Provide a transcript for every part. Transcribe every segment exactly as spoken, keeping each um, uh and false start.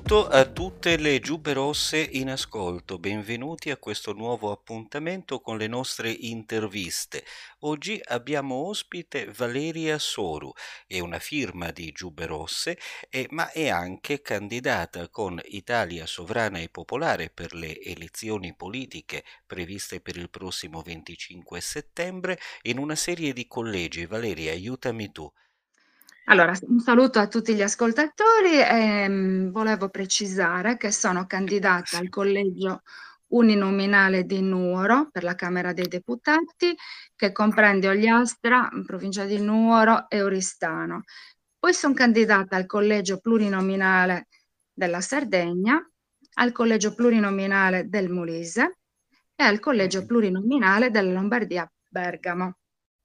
saluto a tutte le giubbe rosse in ascolto, benvenuti a questo nuovo appuntamento con le nostre interviste. Oggi abbiamo ospite Valeria Soru, è una firma di Giubbe Rosse, eh, ma è anche candidata con Italia Sovrana e Popolare per le elezioni politiche previste per il prossimo venticinque settembre in una serie di collegi. Valeria, aiutami tu. Allora, un saluto a tutti gli ascoltatori. Ehm, volevo precisare che sono candidata Sì. al collegio uninominale di Nuoro per la Camera dei Deputati, che comprende Ogliastra, provincia di Nuoro e Oristano. Poi sono candidata al collegio plurinominale della Sardegna, al collegio plurinominale del Molise e al collegio Mm. plurinominale della Lombardia Bergamo.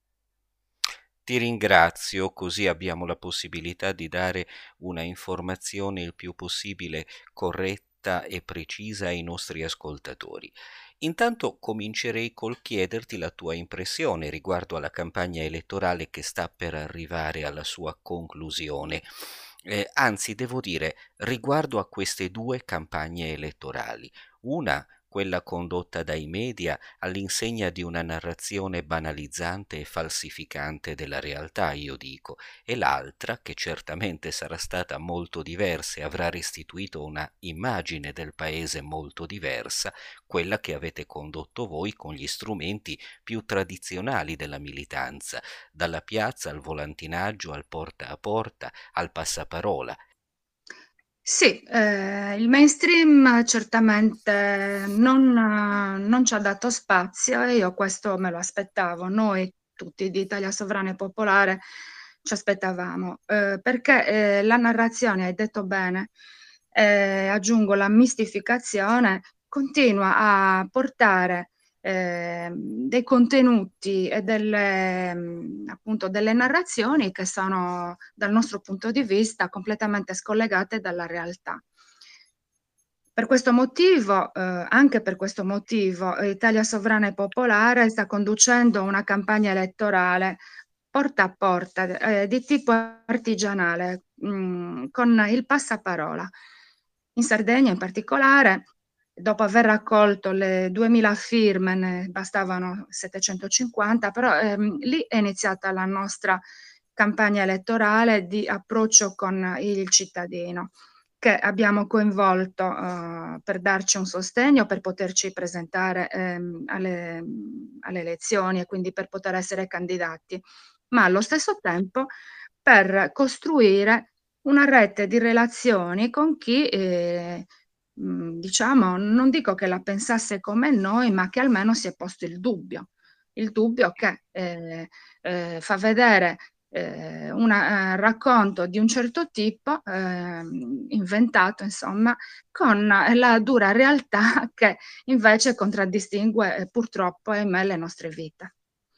Ti ringrazio, così abbiamo la possibilità di dare una informazione il più possibile corretta e precisa ai nostri ascoltatori. Intanto comincerei col chiederti la tua impressione riguardo alla campagna elettorale che sta per arrivare alla sua conclusione. Eh, anzi, devo dire, riguardo a queste due campagne elettorali, una, quella condotta dai media, all'insegna di una narrazione banalizzante e falsificante della realtà, io dico, e l'altra, che certamente sarà stata molto diversa e avrà restituito una immagine del paese molto diversa, quella che avete condotto voi con gli strumenti più tradizionali della militanza, dalla piazza al volantinaggio, al porta a porta, al passaparola. Sì, eh, il mainstream certamente non, eh, non ci ha dato spazio e io questo me lo aspettavo. Noi tutti di Italia Sovrana e Popolare ci aspettavamo, eh, perché eh, la narrazione, hai detto bene, eh, aggiungo la mistificazione, continua a portare eh, dei contenuti e delle, mh, appunto, delle narrazioni che sono, dal nostro punto di vista, completamente scollegate dalla realtà. Per questo motivo, eh, anche per questo motivo, eh, Italia Sovrana e Popolare sta conducendo una campagna elettorale porta a porta, eh, di tipo artigianale, mh, con il passaparola. In Sardegna in particolare, dopo aver raccolto le duemila firme, ne bastavano settecentocinquanta, però ehm, lì è iniziata la nostra campagna elettorale di approccio con il cittadino, che abbiamo coinvolto eh, per darci un sostegno, per poterci presentare ehm, alle, alle elezioni e quindi per poter essere candidati, ma allo stesso tempo per costruire una rete di relazioni con chi, eh, mh, diciamo, non dico che la pensasse come noi, ma che almeno si è posto il dubbio, il dubbio che eh, eh, fa vedere eh, un eh, racconto di un certo tipo, ehm, inventato, insomma, con la dura realtà che invece contraddistingue eh, purtroppo, ahimè, le nostre vite.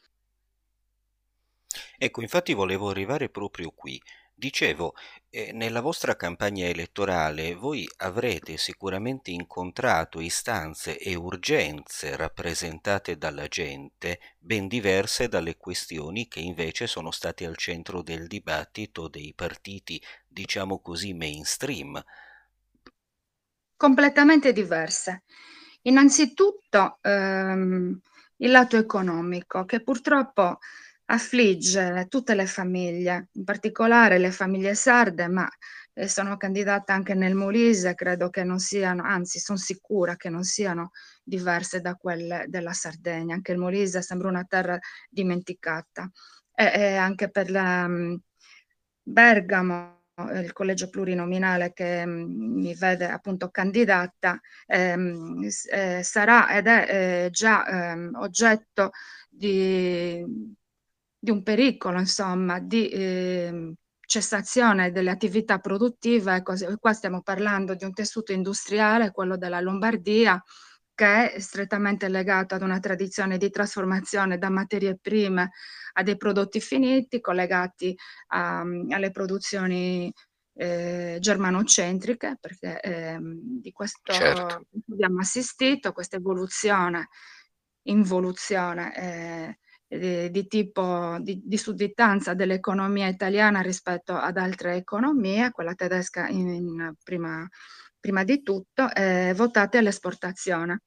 Ecco, infatti volevo arrivare proprio qui. Dicevo, eh, nella vostra campagna elettorale voi avrete sicuramente incontrato istanze e urgenze rappresentate dalla gente ben diverse dalle questioni che invece sono state al centro del dibattito dei partiti, diciamo così, mainstream. Completamente diverse. Innanzitutto ehm, il lato economico, che purtroppo affligge tutte le famiglie, in particolare le famiglie sarde, ma eh, sono candidata anche nel Molise, credo che non siano, anzi sono sicura che non siano diverse da quelle della Sardegna. Anche il Molise sembra una terra dimenticata. E, e anche per la, mh, Bergamo, eh, il collegio plurinominale che mh, mi vede appunto candidata, ehm, s- eh, sarà ed è eh, già ehm, oggetto di, di un pericolo, insomma, di ehm, cessazione delle attività produttive. Così- qua stiamo parlando di un tessuto industriale, quello della Lombardia, che è strettamente legato ad una tradizione di trasformazione da materie prime a dei prodotti finiti collegati a- alle produzioni eh, germanocentriche, perché ehm, di Certo. questo abbiamo assistito, questa evoluzione, involuzione eh, di, di tipo di, di sudditanza dell'economia italiana rispetto ad altre economie, quella tedesca in, in prima prima di tutto, eh, votate all'esportazione.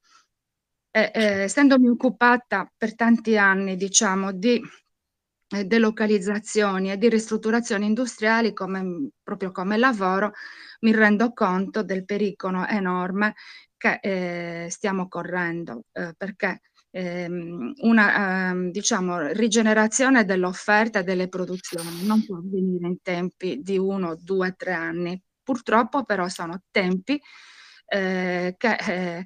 E, Sì. eh, essendomi occupata per tanti anni, diciamo, di eh, delocalizzazioni e di ristrutturazioni industriali come, proprio come lavoro, mi rendo conto del pericolo enorme che eh, stiamo correndo, eh, perché ehm, una ehm, diciamo, rigenerazione dell'offerta e delle produzioni non può avvenire in tempi di uno, due, tre anni. Purtroppo però sono tempi eh, che eh,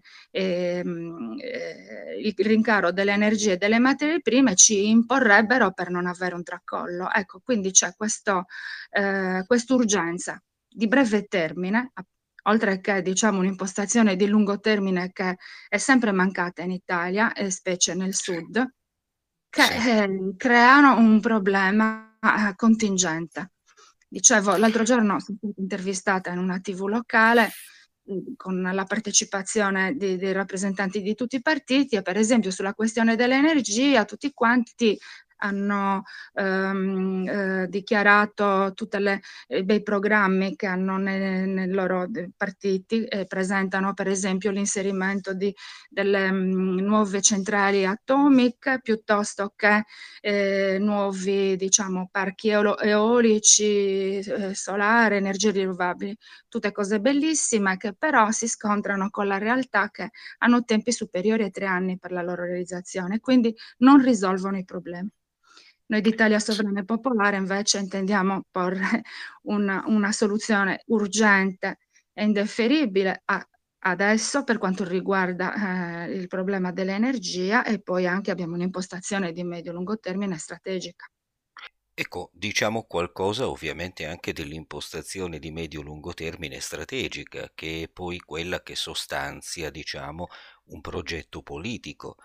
ehm, eh, il rincaro delle energie e delle materie prime ci imporrebbero per non avere un tracollo. Ecco, quindi c'è questo, eh, quest'urgenza di breve termine, a- oltre che diciamo un'impostazione di lungo termine che è sempre mancata in Italia, e specie nel sud, che Sì. eh, creano un problema eh, contingente. Dicevo, l'altro giorno sono stata intervistata in una T V locale mh, con la partecipazione di- dei rappresentanti di tutti i partiti e per esempio sulla questione dell'energia tutti quanti hanno ehm, eh, dichiarato tutti i bei programmi che hanno nei, nei loro eh, partiti e presentano per esempio l'inserimento di delle mh, nuove centrali atomiche piuttosto che eh, nuovi, diciamo, parchi eolo- eolici, eh, solare, energie rinnovabili, tutte cose bellissime che però si scontrano con la realtà che hanno tempi superiori ai tre anni per la loro realizzazione, quindi non risolvono i problemi. Noi di Italia Sovrana e Popolare invece intendiamo porre una, una soluzione urgente e indifferibile a adesso per quanto riguarda eh, il problema dell'energia e poi anche abbiamo un'impostazione di medio-lungo termine strategica. Ecco, diciamo qualcosa ovviamente anche dell'impostazione di medio-lungo termine strategica, che è poi quella che sostanzia, diciamo, un progetto politico.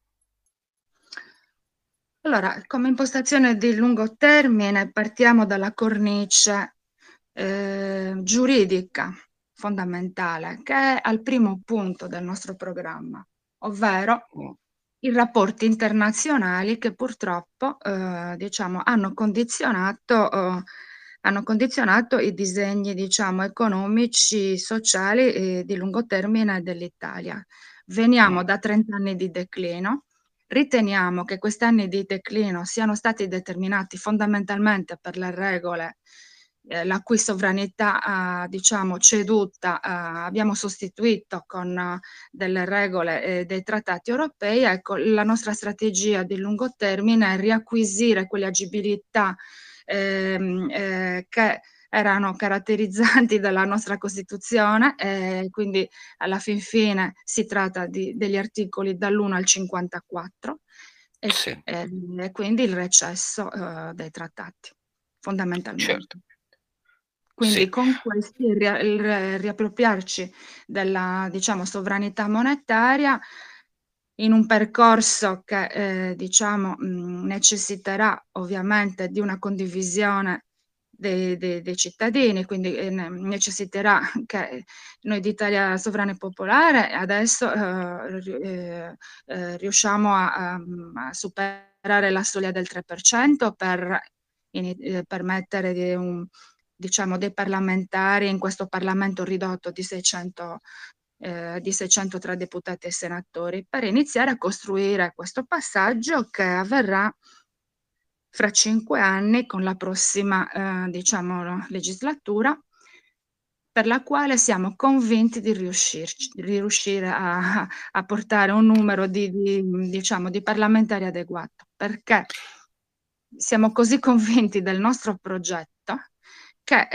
Allora, come impostazione di lungo termine partiamo dalla cornice eh, giuridica fondamentale, che è al primo punto del nostro programma, ovvero Mm. i rapporti internazionali che purtroppo eh, diciamo, hanno condizionato, eh, hanno condizionato i disegni diciamo, economici, sociali e di lungo termine dell'Italia. Veniamo Mm. da trenta anni di declino. Riteniamo che questi anni di declino siano stati determinati fondamentalmente per le regole, eh, la cui sovranità ha, diciamo, ceduta, eh, abbiamo sostituito con eh, delle regole e dei trattati europei. Ecco, la nostra strategia di lungo termine è riacquisire quelle agibilità ehm, eh, che erano caratterizzanti dalla nostra Costituzione, e quindi alla fin fine si tratta di, degli articoli dall'uno al cinquantaquattro e, Sì, e- e quindi il recesso eh, dei trattati, certo. fondamentalmente. Quindi Sì, con questi ria- il re- riappropriarci della, diciamo, sovranità monetaria in un percorso che, eh, diciamo, mh, necessiterà ovviamente di una condivisione dei, dei- dei cittadini, quindi eh, ne- necessiterà che noi di Italia Sovrana e Popolare adesso eh, ri- eh, eh, riusciamo a, a- a superare la soglia del tre per cento per ini- eh, permettere di un diciamo, dei parlamentari in questo Parlamento ridotto di seicento, eh, di seicentotré deputati e senatori, per iniziare a costruire questo passaggio che avverrà fra cinque anni con la prossima, eh, diciamo, legislatura, per la quale siamo convinti di riuscirci, di riuscire a, a portare un numero di, di, diciamo, di parlamentari adeguato, perché siamo così convinti del nostro progetto che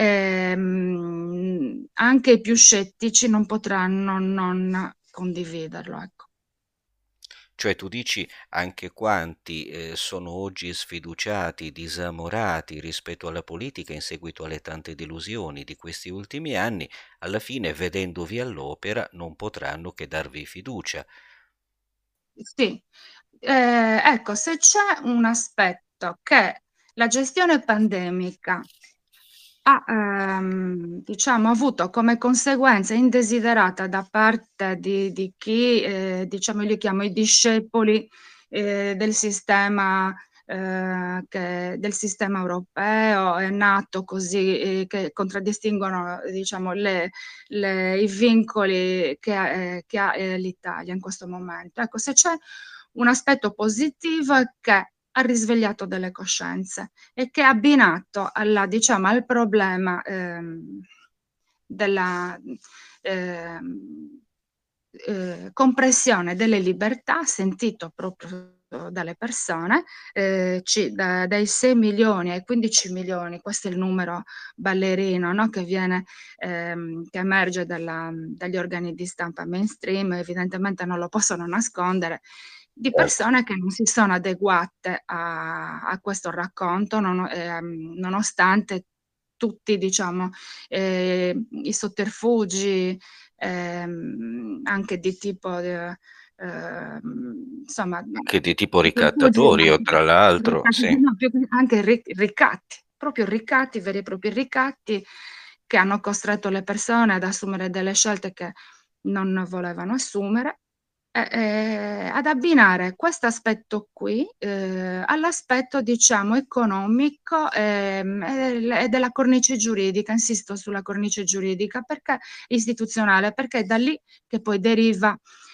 ehm, anche i più scettici non potranno non condividerlo, ecco. cioè tu dici anche quanti eh, sono oggi sfiduciati, disamorati rispetto alla politica in seguito alle tante delusioni di questi ultimi anni, alla fine vedendovi all'opera non potranno che darvi fiducia. Sì, eh, ecco, se c'è un aspetto che la gestione pandemica ha, ehm, diciamo, avuto come conseguenza indesiderata da parte di, di chi, eh, diciamo, io li chiamo i discepoli eh, del sistema eh, che del sistema europeo è nato così, eh, che contraddistinguono, diciamo, le, le, i vincoli che ha, eh, che ha eh, l'Italia in questo momento. Ecco, se c'è un aspetto positivo è che ha risvegliato delle coscienze e che ha abbinato alla, diciamo, al problema ehm, della ehm, eh, compressione delle libertà sentito proprio dalle persone, eh, ci- da- dai sei milioni ai quindici milioni, questo è il numero ballerino, no, che viene, ehm, che emerge dalla- dagli organi di stampa mainstream, evidentemente non lo possono nascondere, di Certo. persone che non si sono adeguate a, a questo racconto, non- ehm, nonostante tutti, diciamo, eh, i sotterfugi, ehm, anche di tipo, eh, ehm, insomma, Anche di tipo sotterfugi, ricattatorio, tra l'altro, ricatti, sì. no, più che- anche ri- ricatti, proprio ricatti, veri e propri ricatti che hanno costretto le persone ad assumere delle scelte che non volevano assumere, e- e ad abbinare questo aspetto qui eh, all'aspetto, diciamo, economico ehm, e, e della cornice giuridica, insisto sulla cornice giuridica, perché istituzionale, perché è da lì che poi deriva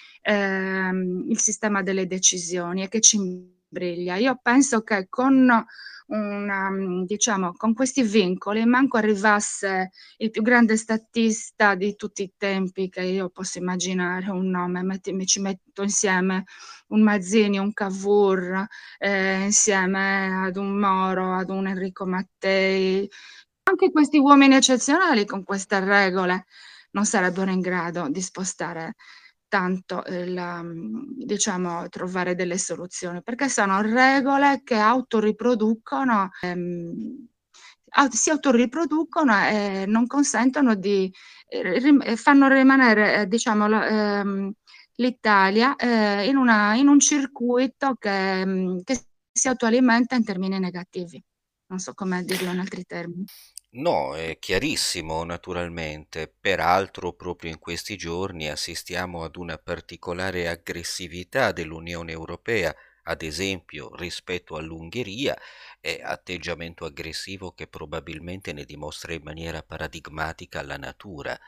ehm, il sistema delle decisioni e che ci imbriglia. Io penso che con una, diciamo, con questi vincoli manco arrivasse il più grande statista di tutti i tempi che io posso immaginare, un nome, metti- mi ci metto insieme un Mazzini, un Cavour, eh, insieme ad un Moro, ad un Enrico Mattei. Anche questi uomini eccezionali con queste regole non sarebbero in grado di spostare tanto, il, um, diciamo, trovare delle soluzioni, perché sono regole che autoriproducono, ehm, au- si autoriproducono e non consentono di, eh, rim- eh, fanno rimanere, eh, diciamo, la- ehm, l'Italia eh, in, una- in un circuito che, mm, che si autoalimenta in termini negativi. Non so come dirlo in altri termini. No, è chiarissimo, naturalmente. Peraltro, proprio in questi giorni assistiamo ad una particolare aggressività dell'Unione Europea, ad esempio rispetto all'Ungheria, e atteggiamento aggressivo che probabilmente ne dimostra in maniera paradigmatica la natura.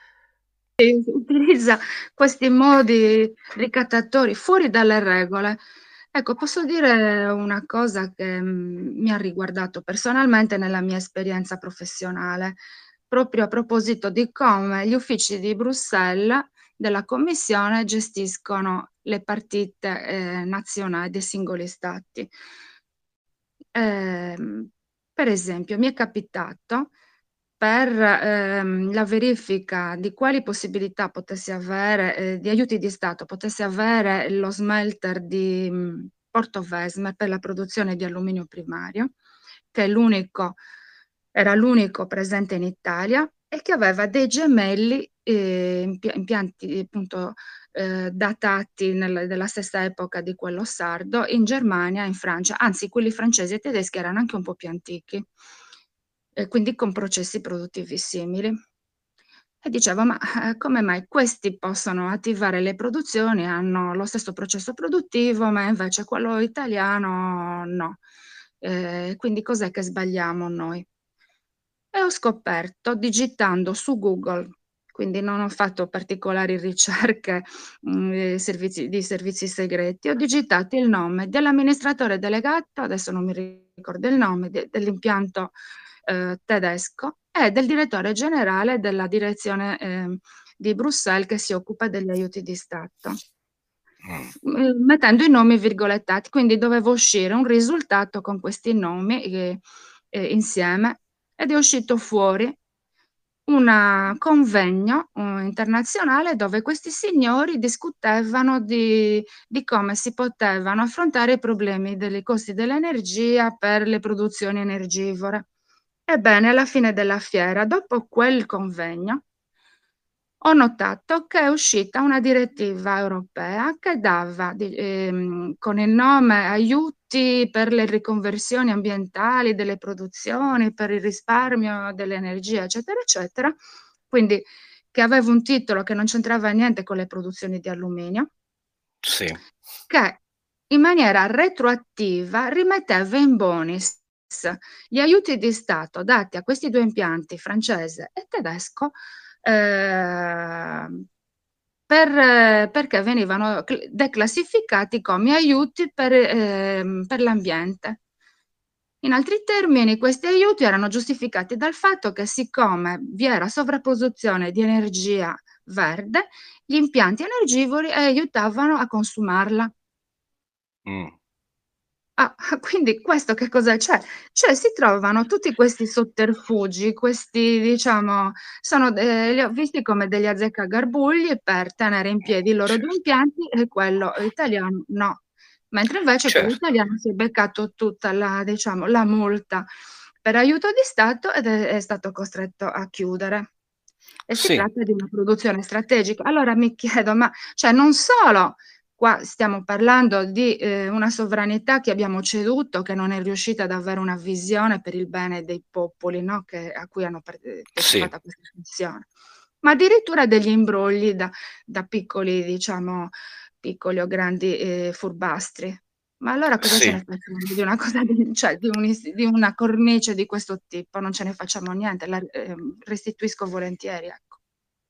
E utilizza questi modi ricattatori fuori dalle regole. Ecco, posso dire una cosa che mm, mi ha riguardato personalmente nella mia esperienza professionale, proprio a proposito di come gli uffici di Bruxelles della Commissione gestiscono le partite eh, nazionali dei singoli stati. Ehm, per esempio, mi è capitato per ehm, la verifica di quali possibilità potessi avere, eh, di aiuti di Stato, potessi avere lo smelter di mh, Portovesme per la produzione di alluminio primario, che è l'unico, era l'unico presente in Italia e che aveva dei gemelli eh, impi- impianti appunto eh, datati nel- della stessa epoca di quello sardo in Germania e in Francia, anzi quelli francesi e tedeschi erano anche un po' più antichi, e quindi con processi produttivi simili. E dicevo, ma eh, come mai questi possono attivare le produzioni, hanno lo stesso processo produttivo, ma invece quello italiano no. Eh, quindi cos'è che sbagliamo noi? E ho scoperto digitando su Google, quindi non ho fatto particolari ricerche mh, di servizi, di servizi segreti, ho digitato il nome dell'amministratore delegato, adesso non mi ricordo il nome, de- dell'impianto eh, tedesco e del direttore generale della direzione eh, di Bruxelles che si occupa degli aiuti di Stato, Mm. eh, mettendo i nomi virgolettati, quindi dovevo uscire un risultato con questi nomi eh, eh, insieme ed è uscito fuori un convegno eh, internazionale dove questi signori discutevano di, di come si potevano affrontare i problemi dei costi dell'energia per le produzioni energivore. Ebbene, alla fine della fiera, dopo quel convegno, ho notato che è uscita una direttiva europea che dava di- ehm, con il nome aiuti per le riconversioni ambientali delle produzioni, per il risparmio dell'energia, eccetera, eccetera. Quindi che aveva un titolo che non c'entrava niente con le produzioni di alluminio, Sì. che in maniera retroattiva rimetteva in bonis gli aiuti di Stato dati a questi due impianti, francese e tedesco, ehm, per, perché venivano declassificati come aiuti per, ehm, per l'ambiente. In altri termini, questi aiuti erano giustificati dal fatto che siccome vi era sovrapposizione di energia verde, gli impianti energivori aiutavano a consumarla. Mm. Ah, quindi questo che cos'è? Cioè, cioè si trovano tutti questi sotterfugi, questi diciamo, sono de- li ho visti come degli azzeccagarbugli per tenere in piedi i loro due Certo, impianti e quello italiano no. Mentre invece quello certo, italiano si è beccato tutta la, diciamo, la multa per aiuto di Stato ed è, è stato costretto a chiudere. E si sì, tratta di una produzione strategica. Allora mi chiedo, ma cioè non solo qua stiamo parlando di eh, una sovranità che abbiamo ceduto, che non è riuscita ad avere una visione per il bene dei popoli, no? Che, a cui hanno sì, partecipato a questa funzione, ma addirittura degli imbrogli da, da piccoli, diciamo, piccoli o grandi eh, furbastri. Ma allora cosa ce sì. ne facciamo di una cosa, di, cioè di, un is- di una cornice di questo tipo? Non ce ne facciamo niente, la eh, restituisco volentieri, ecco.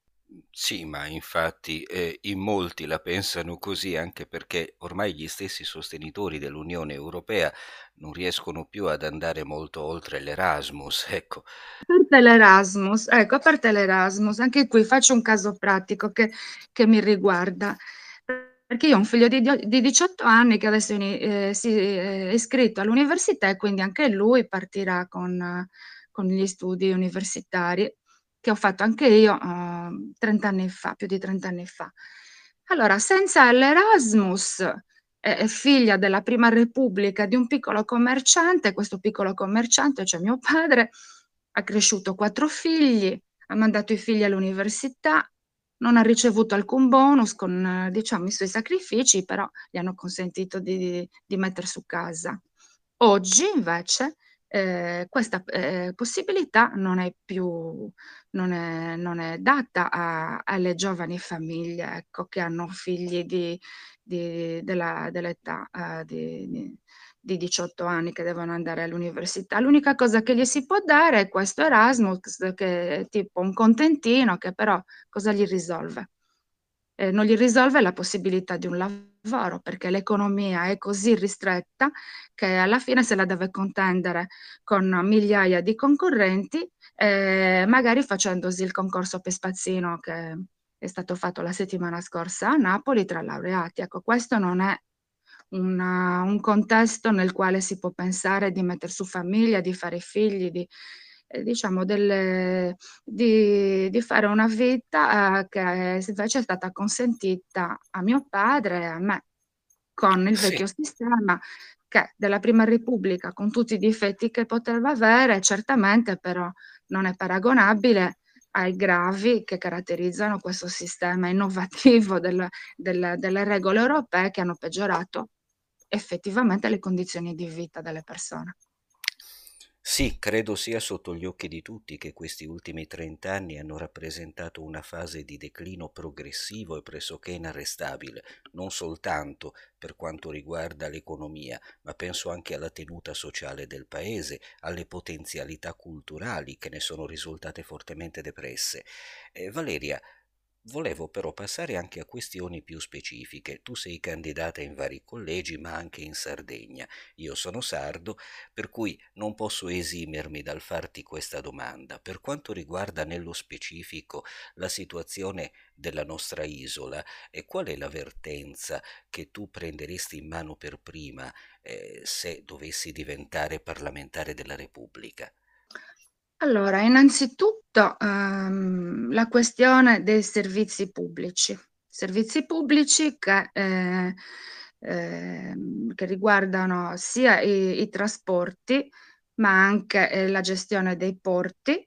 Sì, ma infatti eh, in molti la pensano così anche perché ormai gli stessi sostenitori dell'Unione Europea non riescono più ad andare molto oltre l'Erasmus, ecco. A parte l'Erasmus, ecco, a parte l'Erasmus, anche qui faccio un caso pratico che, che mi riguarda, perché io ho un figlio di, di diciotto anni che adesso eh, si è iscritto all'università e quindi anche lui partirà con, eh, con gli studi universitari che ho fatto anche io eh, trenta anni fa, più di trenta anni fa. Allora, senza l'Erasmus, è è figlia della Prima Repubblica di un piccolo commerciante, questo piccolo commerciante, cioè mio padre, ha cresciuto quattro figli, ha mandato i figli all'università, non ha ricevuto alcun bonus con, eh, diciamo, i suoi sacrifici, però gli hanno consentito di, di mettere su casa. Oggi, invece, eh, questa eh, possibilità non è più, non è, non è data a- alle giovani famiglie, ecco, che hanno figli di, di- della- dell'età eh, di, di- di diciotto anni che devono andare all'università. L'unica cosa che gli si può dare è questo Erasmus, che è tipo un contentino, che però cosa gli risolve? Eh, non gli risolve la possibilità di un lavoro, perché l'economia è così ristretta che alla fine se la deve contendere con migliaia di concorrenti, eh, magari facendosi il concorso per spazzino che è stato fatto la settimana scorsa a Napoli tra laureati. Ecco, questo non è una- un contesto nel quale si può pensare di mettere su famiglia, di fare figli, di, eh, diciamo, delle, di, di fare una vita, eh, che invece è stata consentita a mio padre e a me con il Sì, vecchio sistema che della Prima Repubblica, con tutti i difetti che poteva avere, certamente però non è paragonabile ai gravi che caratterizzano questo sistema innovativo del- del- delle regole europee che hanno peggiorato effettivamente le condizioni di vita delle persone. sì, credo sia sotto gli occhi di tutti che questi ultimi trent'anni hanno rappresentato una fase di declino progressivo e pressoché inarrestabile, non soltanto per quanto riguarda l'economia, ma penso anche alla tenuta sociale del paese, alle potenzialità culturali che ne sono risultate fortemente depresse. Eh, Valeria, volevo però passare anche a questioni più specifiche. Tu sei candidata in vari collegi, ma anche in Sardegna. Io sono sardo, per cui non posso esimermi dal farti questa domanda. Per quanto riguarda nello specifico la situazione della nostra isola, e qual è la vertenza che tu prenderesti in mano per prima eh, se dovessi diventare parlamentare della Repubblica? Allora, innanzitutto ehm, la questione dei servizi pubblici, servizi pubblici che, eh, ehm, che riguardano sia i, i trasporti, ma anche eh, la gestione dei porti,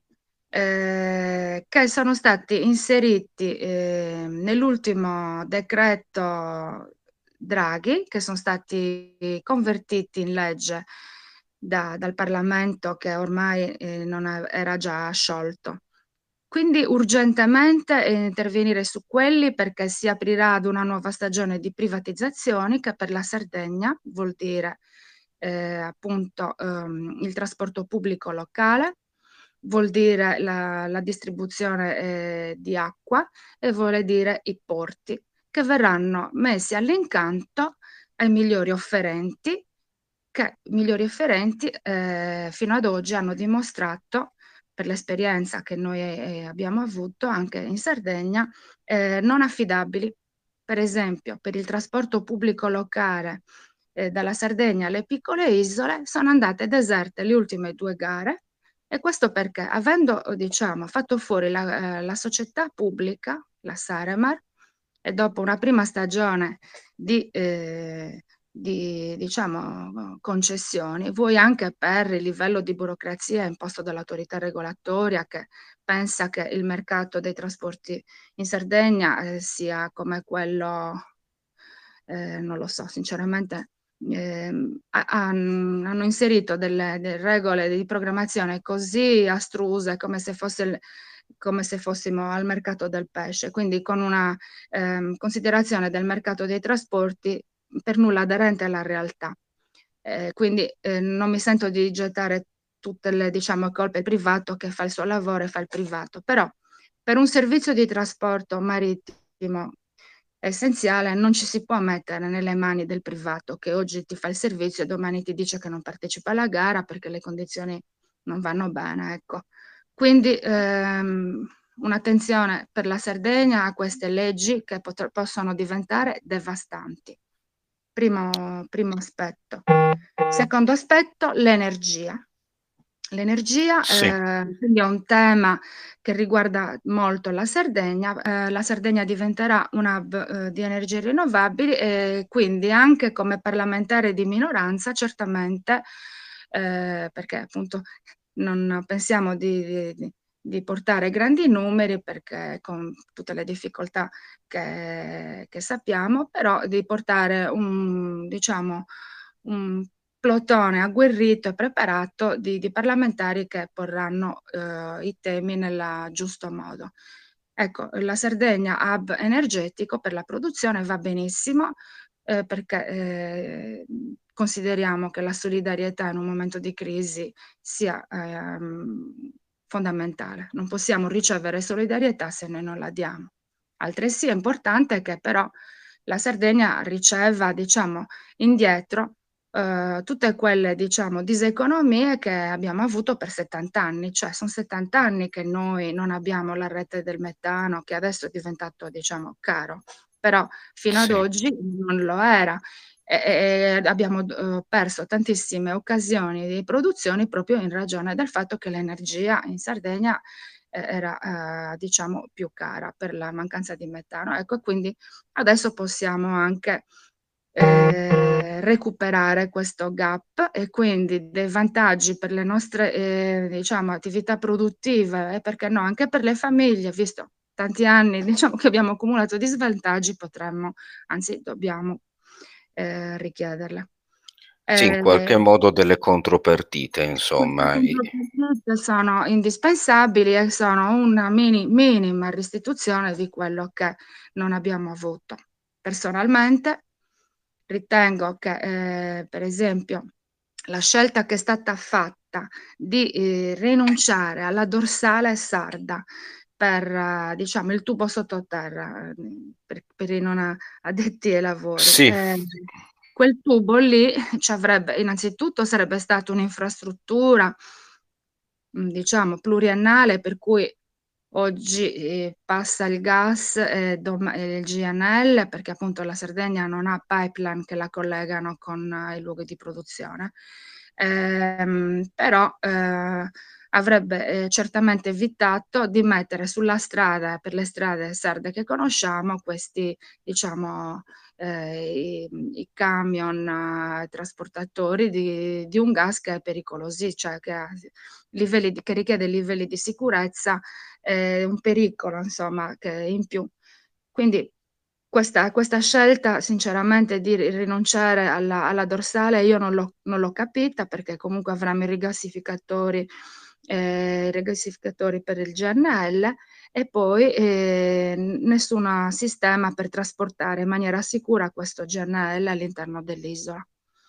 eh, che sono stati inseriti eh, nell'ultimo decreto Draghi, che sono stati convertiti in legge da- dal Parlamento che ormai eh, non è- era già sciolto. quindi urgentemente eh, intervenire su quelli perché si aprirà ad una nuova stagione di privatizzazioni che per la Sardegna vuol dire eh, appunto ehm, il trasporto pubblico locale, vuol dire la, la distribuzione eh, di acqua e vuole dire i porti che verranno messi all'incanto ai migliori offerenti che i migliori offerenti eh, fino ad oggi hanno dimostrato, per l'esperienza che noi eh, abbiamo avuto anche in Sardegna, eh, non affidabili. Per esempio, per il trasporto pubblico locale eh, dalla Sardegna alle piccole isole sono andate deserte le ultime due gare e questo perché, avendo diciamo, fatto fuori la, eh, la società pubblica, la Saremar, e dopo una prima stagione di, eh, di diciamo, concessioni, vuoi anche per il livello di burocrazia imposto dall'autorità regolatoria che pensa che il mercato dei trasporti in Sardegna eh, sia come quello, eh, non lo so, sinceramente, ehm, ha- han- hanno inserito delle, delle regole di programmazione così astruse come se fosse il- come se fossimo al mercato del pesce, quindi con una ehm, considerazione del mercato dei trasporti per nulla aderente alla realtà. Eh, quindi eh, non mi sento di gettare tutte le diciamo, colpe al privato che fa il suo lavoro e fa il privato, però per un servizio di trasporto marittimo essenziale non ci si può mettere nelle mani del privato che oggi ti fa il servizio e domani ti dice che non partecipa alla gara perché le condizioni non vanno bene, ecco. Quindi ehm, un'attenzione per la Sardegna a queste leggi che pot- possono diventare devastanti. Primo, primo aspetto. Secondo aspetto, l'energia. L'energia Sì, eh, quindi è un tema che riguarda molto la Sardegna. Eh, la Sardegna diventerà un hub eh, di energie rinnovabili e quindi anche come parlamentare di minoranza, certamente, eh, perché appunto non pensiamo di, di- di portare grandi numeri perché con tutte le difficoltà che, che sappiamo, però di portare un, diciamo, un plotone agguerrito e preparato di, di parlamentari che porranno eh, i temi nel giusto modo. Ecco, la Sardegna hub energetico per la produzione va benissimo eh, perché eh, consideriamo che la solidarietà in un momento di crisi sia ehm, fondamentale. Non possiamo ricevere solidarietà se noi non la diamo. Altresì è importante che però la Sardegna riceva, diciamo, indietro eh, tutte quelle, diciamo, diseconomie che abbiamo avuto per settanta anni, cioè sono settanta anni che noi non abbiamo la rete del metano, che adesso è diventato, diciamo, caro, però fino ad sì. oggi non lo era. E, e abbiamo eh, perso tantissime occasioni di produzione proprio in ragione del fatto che l'energia in Sardegna eh, era, eh, diciamo, più cara per la mancanza di metano. Ecco, quindi adesso possiamo anche eh, recuperare questo gap e quindi dei vantaggi per le nostre eh, diciamo, attività produttive e perché no, anche per le famiglie, visto tanti anni diciamo, che abbiamo accumulato di svantaggi, potremmo, anzi dobbiamo eh, richiederle. Sì, in Eh, qualche modo delle contropartite, queste insomma. I- contropartite sono indispensabili e sono una mini- minima restituzione di quello che non abbiamo avuto. Personalmente ritengo che, eh, per esempio, la scelta che è stata fatta di eh, rinunciare alla dorsale sarda per, eh, diciamo, il tubo sottoterra, eh, per, per i non addetti ai lavori. Sì, Eh, quel tubo lì ci avrebbe, innanzitutto sarebbe stata un'infrastruttura, mh, diciamo, pluriennale per cui oggi eh, passa il gas e dom- e il G N L perché appunto la Sardegna non ha pipeline che la collegano con eh, i luoghi di produzione. Ehm, però eh, avrebbe eh, certamente evitato di mettere sulla strada, per le strade sarde che conosciamo, questi, diciamo, eh, i, i camion eh, trasportatori di, di un gas che è pericolosi, cioè che, ha livelli di- che richiede livelli di sicurezza, eh, un pericolo, insomma, che è in più. Quindi questa, questa scelta, sinceramente, di rinunciare alla, alla dorsale, io non l'ho non l'ho capita perché comunque avremo i rigassificatori eh, regasificatori per il G N L e poi eh, nessun sistema per trasportare in maniera sicura questo G N L all'interno dell'isola.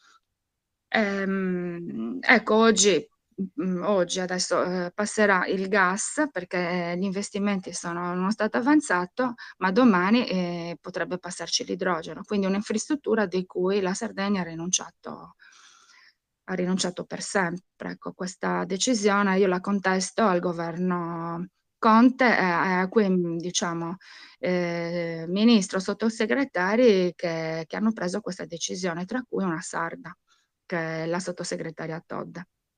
Ehm, ecco, oggi, mh, oggi adesso eh, passerà il gas perché gli investimenti sono in uno stato avanzato, ma domani eh, potrebbe passarci l'idrogeno, quindi un'infrastruttura di cui la Sardegna ha rinunciato, ha rinunciato per sempre. Ecco, questa decisione io la contesto al governo Conte e a cui diciamo eh, ministro, sottosegretari che, che hanno preso questa decisione, tra cui una sarda che è la sottosegretaria Todd.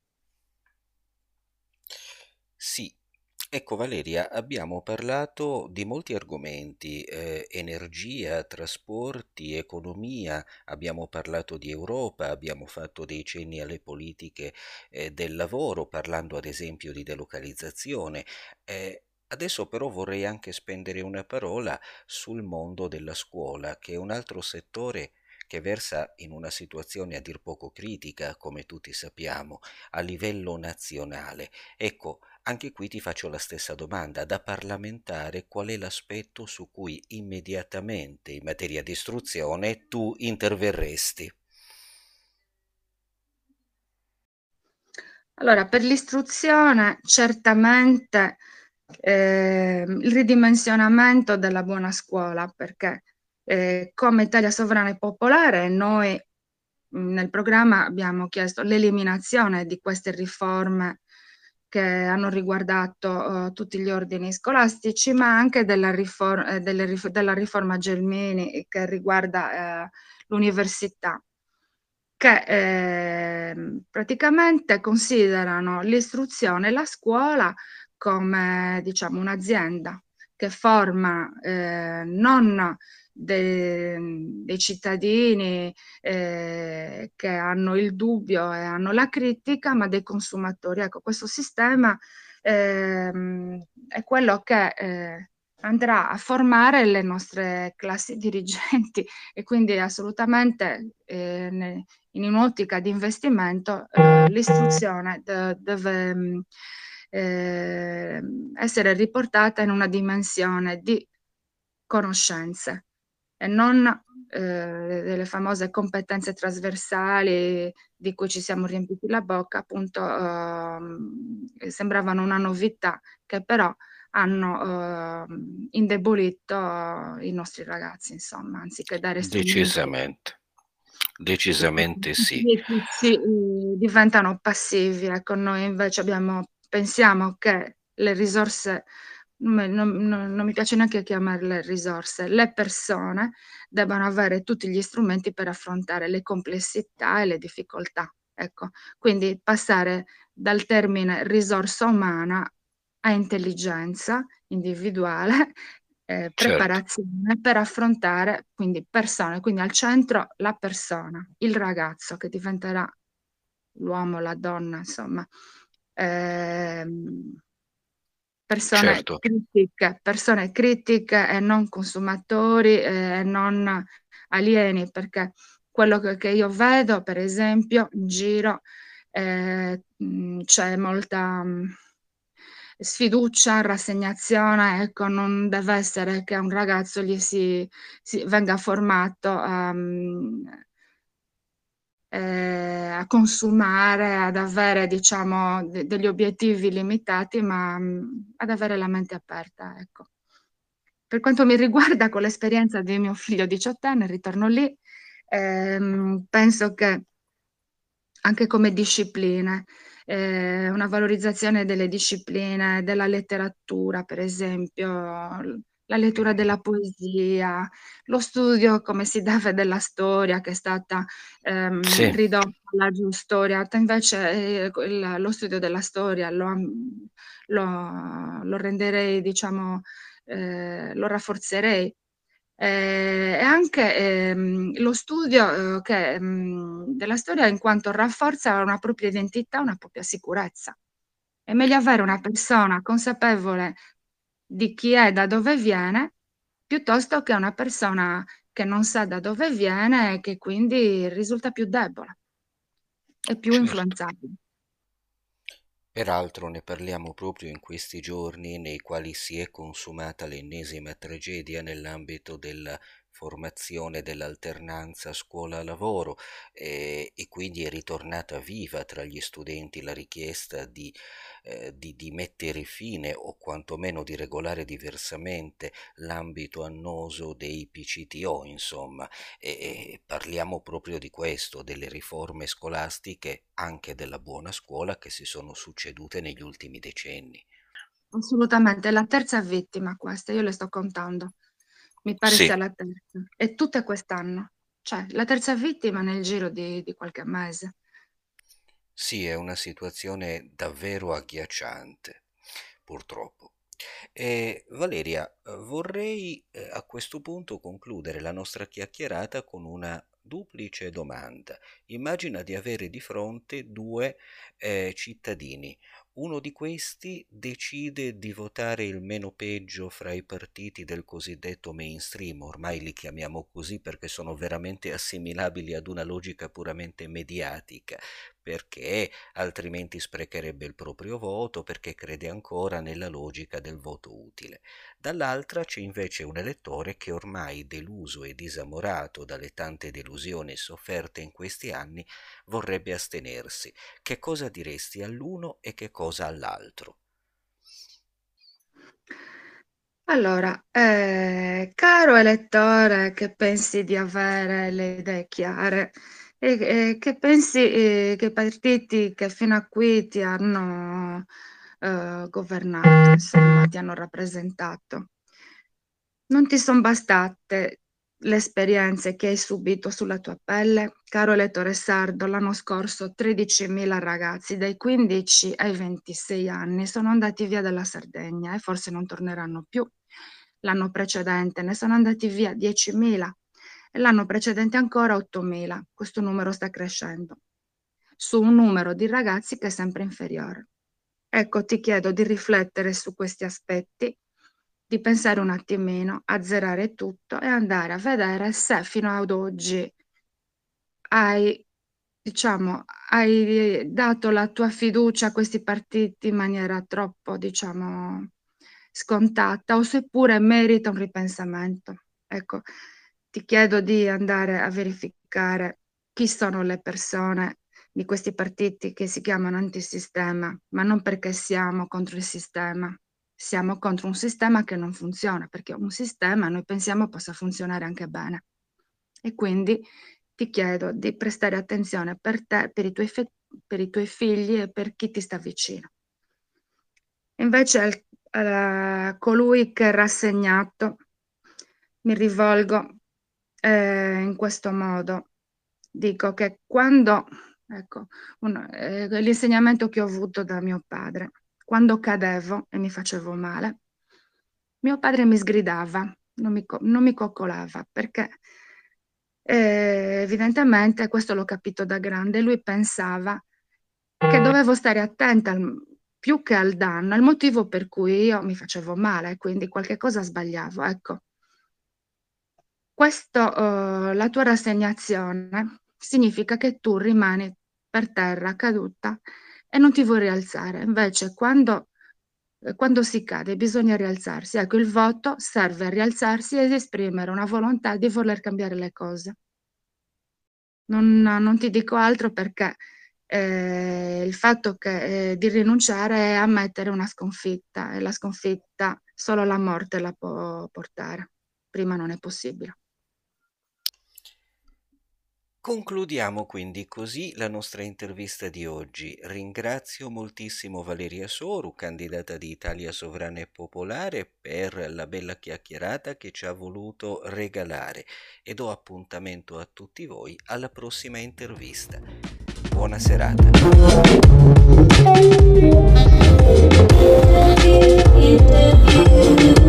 Sì, ecco Valeria, abbiamo parlato di molti argomenti, eh, energia, trasporti, economia, abbiamo parlato di Europa, abbiamo fatto dei cenni alle politiche eh, del lavoro, parlando ad esempio di delocalizzazione. Eh, adesso però vorrei anche spendere una parola sul mondo della scuola, che è un altro settore che versa in una situazione a dir poco critica, come tutti sappiamo, a livello nazionale. Ecco, anche qui ti faccio la stessa domanda. Da parlamentare, qual è l'aspetto su cui immediatamente in materia di istruzione tu interverresti? Allora, per l'istruzione, certamente eh, il ridimensionamento della buona scuola, perché eh, come Italia Sovrana e Popolare noi mh, nel programma abbiamo chiesto l'eliminazione di queste riforme che hanno riguardato eh, tutti gli ordini scolastici, ma anche della, rifor- eh, delle rif- della riforma Gelmini che riguarda eh, l'università che eh, praticamente considerano l'istruzione e la scuola come, diciamo, un'azienda che forma eh, non de- dei cittadini eh, che hanno il dubbio e hanno la critica, ma dei consumatori. Ecco, questo sistema ehm, è quello che eh, andrà a formare le nostre classi dirigenti e quindi assolutamente eh, ne- in un'ottica di investimento eh, l'istruzione de- deve mh, eh, essere riportata in una dimensione di conoscenze e non eh, delle famose competenze trasversali di cui ci siamo riempiti la bocca, appunto ehm, sembravano una novità che però hanno ehm, indebolito i nostri ragazzi, insomma, anziché dare strumenti. Decisamente, decisamente I sì. politici eh, diventano passivi, ecco, noi invece abbiamo, pensiamo che le risorse, non, mi non- non- non mi piace neanche chiamarle risorse, le persone debbano avere tutti gli strumenti per affrontare le complessità e le difficoltà. Ecco, quindi passare dal termine risorsa umana a intelligenza individuale, eh, Certo, preparazione per affrontare quindi persone, quindi al centro la persona, il ragazzo che diventerà l'uomo, la donna, insomma, ehm, persone certo. critiche, persone critiche e non consumatori eh, e non alieni, perché quello che, che io vedo, per esempio, in giro eh, mh, c'è molta mh, sfiducia, rassegnazione, ecco, non deve essere che un ragazzo gli si, si- venga formato um, eh, a consumare, ad avere, diciamo, de- degli obiettivi limitati, ma mh, ad avere la mente aperta, ecco. Per quanto mi riguarda, con l'esperienza di mio figlio diciottenne, ritorno lì, ehm, penso che anche come discipline, eh, una valorizzazione delle discipline, della letteratura, per esempio, l- la lettura della poesia, lo studio come si deve della storia che è stata ehm, Sì, ridotta alla giustoria, invece eh, il- lo studio della storia lo, lo- lo renderei, diciamo, eh, lo rafforzerei. Eh, e anche ehm, lo studio eh, che, mh, della storia in quanto rafforza una propria identità, una propria sicurezza. È meglio avere una persona consapevole di chi è, da dove viene, piuttosto che una persona che non sa da dove viene e che quindi risulta più debole e più certo. influenzabile. Peraltro ne parliamo proprio in questi giorni nei quali si è consumata l'ennesima tragedia nell'ambito della formazione dell'alternanza scuola-lavoro eh, e quindi è ritornata viva tra gli studenti la richiesta di, eh, di, di mettere fine o quantomeno di regolare diversamente l'ambito annoso dei P C T O, insomma, e, e parliamo proprio di questo, delle riforme scolastiche, anche della buona scuola, che si sono succedute negli ultimi decenni. Assolutamente, è la terza vittima questa, io le sto contando. Mi pare Sì, sia la terza. E tutte quest'anno. Cioè, la terza vittima nel giro di, di qualche mese. sì, è una situazione davvero agghiacciante, purtroppo. E, Valeria, eh, vorrei eh, a questo punto concludere la nostra chiacchierata con una duplice domanda. Immagina di avere di fronte due eh, cittadini. Uno di questi decide di votare il meno peggio fra i partiti del cosiddetto mainstream, ormai li chiamiamo così perché sono veramente assimilabili ad una logica puramente mediatica, perché altrimenti sprecherebbe il proprio voto, perché crede ancora nella logica del voto utile. Dall'altra c'è invece un elettore che ormai deluso e disamorato dalle tante delusioni sofferte in questi anni vorrebbe astenersi. Che cosa diresti all'uno e che cosa all'altro? Allora, eh, caro elettore che pensi di avere le idee chiare e, e che pensi eh, che i partiti che fino a qui ti hanno eh, governato, insomma, ti hanno rappresentato, non ti sono bastate le esperienze che hai subito sulla tua pelle? Caro elettore sardo, l'anno scorso tredicimila ragazzi dai quindici ai ventisei anni sono andati via dalla Sardegna e forse non torneranno più. L'anno precedente ne sono andati via diecimila e l'anno precedente ancora ottomila. Questo numero sta crescendo su un numero di ragazzi che è sempre inferiore. Ecco, ti chiedo di riflettere su questi aspetti, di pensare un attimino, azzerare tutto e andare a vedere se fino ad oggi hai, diciamo, hai dato la tua fiducia a questi partiti in maniera troppo, diciamo, scontata o seppure merita un ripensamento. Ecco, ti chiedo di andare a verificare chi sono le persone di questi partiti che si chiamano antisistema, ma non perché siamo contro il sistema, siamo contro un sistema che non funziona, perché un sistema noi pensiamo possa funzionare anche bene. E quindi ti chiedo di prestare attenzione per te, per i tuoi, fe- per i tuoi figli e per chi ti sta vicino. Invece a colui che è rassegnato, mi rivolgo eh, in questo modo. Dico che quando, ecco, un- eh, l'insegnamento che ho avuto da mio padre, quando cadevo e mi facevo male, mio padre mi sgridava, non mi, co- non mi coccolava, perché eh, evidentemente, questo l'ho capito da grande, lui pensava che dovevo stare attenta al- più che al danno, al motivo per cui io mi facevo male, quindi qualche cosa sbagliavo. Ecco, questo, eh, la tua rassegnazione significa che tu rimani per terra caduta e non ti vuoi rialzare. Invece, quando, eh, quando si cade, bisogna rialzarsi. Ecco, il voto serve a rialzarsi ed esprimere una volontà di voler cambiare le cose. Non, non ti dico altro perché eh, il fatto che, eh, di rinunciare è ammettere una sconfitta e la sconfitta solo la morte la può portare. Prima non è possibile. Concludiamo quindi così la nostra intervista di oggi. Ringrazio moltissimo Valeria Soru, candidata di Italia Sovrana e Popolare, per la bella chiacchierata che ci ha voluto regalare e do appuntamento a tutti voi alla prossima intervista. Buona serata. Interview.